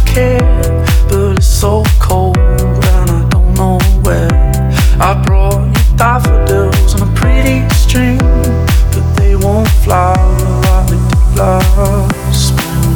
care, but it's so cold and I don't know where. I brought you daffodils on a pretty string, but they won't fly like they did last spring.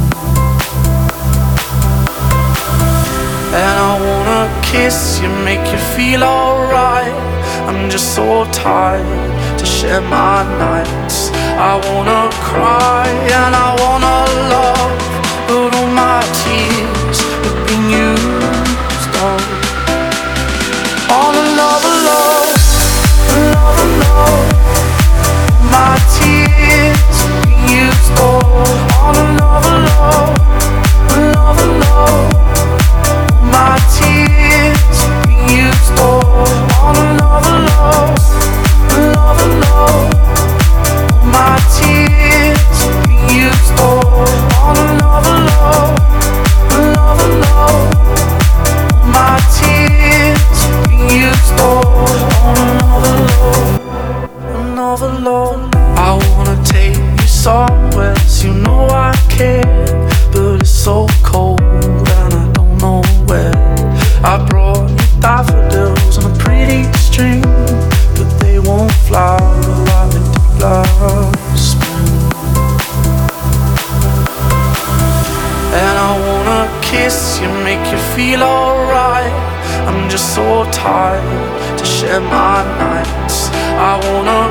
And I wanna kiss you, make you feel alright. I'm just so tired to share my nights. I wanna cry and I wanna love, but all my tears have been used up. On another love, another love. My tears have been used up. On another love, another love. My tears have been used up. On another love, another love. My tears have been used up. On another love, another love. My tears have been used up. On another love, another love. I wanna take you somewhere, so you know I care, but it's so cold and I don't know where. I brought you daffodils on a pretty string, but they won't fly like they did last spring. And I wanna kiss you, make you feel alright. I'm just so tired to share my nights. I wanna